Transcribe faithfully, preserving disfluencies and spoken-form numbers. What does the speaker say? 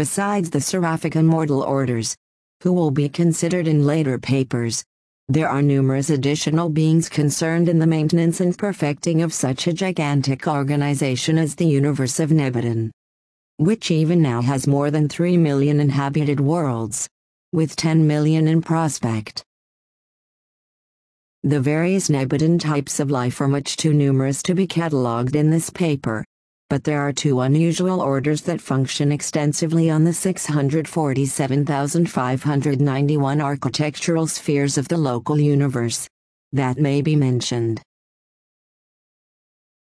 besides the seraphic and mortal orders, who will be considered in later papers. There are numerous additional beings concerned in the maintenance and perfecting of such a gigantic organization as the universe of Nebadon, which even now has more than three million inhabited worlds, with ten million in prospect. The various Nebadon types of life are much too numerous to be catalogued in this paper, but there are two unusual orders that function extensively on the six hundred forty-seven thousand five hundred ninety-one architectural spheres of the local universe that may be mentioned.